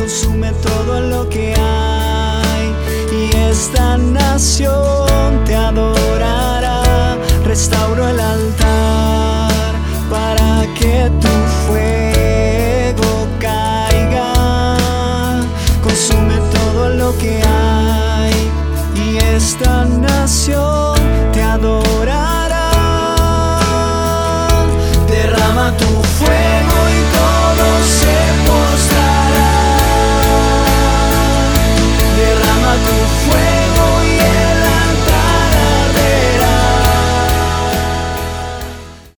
consume todo lo que hay, y esta nación te adorará. Restauro el altar para que tu fuego caiga, consume todo lo que hay.